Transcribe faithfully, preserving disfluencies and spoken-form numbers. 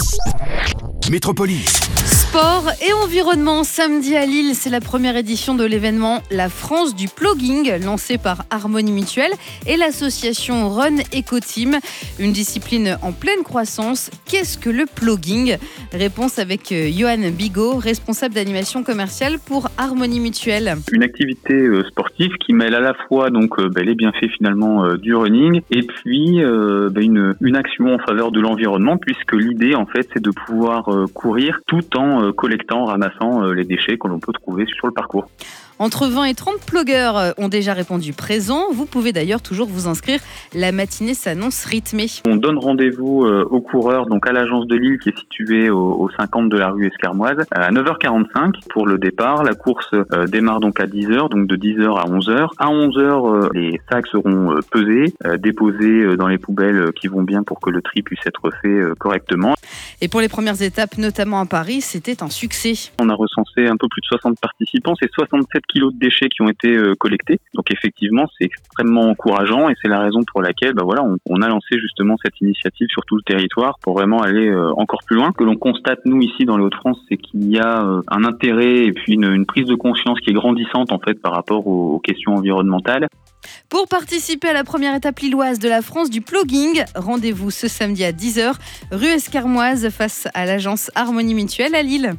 Métropolis. Sport et environnement, samedi à Lille, c'est la première édition de l'événement La France du Plogging, lancé par Harmonie Mutuelle et l'association Run Eco Team. Une discipline en pleine croissance. Qu'est-ce que le plogging ? Réponse avec Johan Bigot, responsable d'animation commerciale pour Harmonie Mutuelle. Une activité sportive qui mêle à la fois donc bah, les bienfaits finalement euh, du running et puis euh, bah, une, une action en faveur de l'environnement, puisque l'idée en fait c'est de pouvoir euh, courir tout en euh, collectant, ramassant euh, les déchets que l'on peut trouver sur le parcours. Entre vingt et trente plogueurs ont déjà répondu présent. Vous pouvez d'ailleurs toujours vous inscrire. La matinée s'annonce rythmée. On donne rendez-vous euh, aux coureurs donc à l'agence de Lille qui est située au, au cinquante de la rue Escarmoise à neuf heures quarante-cinq pour le départ. La course euh, démarre donc à dix heures, donc de dix heures à onze heures. À onze heures, euh, les sacs seront euh, pesés, euh, déposés euh, dans les poubelles qui vont bien pour que le tri puisse être fait euh, correctement. Et pour les premières étapes, notamment à Paris, c'était un succès. On a recensé un peu plus de soixante participants, c'est soixante-sept kilos de déchets qui ont été euh, collectés. Donc effectivement, c'est extrêmement encourageant et c'est la raison pour laquelle bah voilà, on, on a lancé justement cette initiative sur tout le territoire pour vraiment aller euh, encore plus loin. Ce que l'on constate nous ici dans les Hauts-de-France, c'est qu'il y a euh, un intérêt et puis une, une prise de conscience qui est grandissante en fait par rapport aux, aux questions environnementales. Pour participer à la première étape lilloise de la France du plogging, rendez-vous ce samedi à dix heures, rue Escarmoise face à l'agence Harmonie Mutuelle à Lille.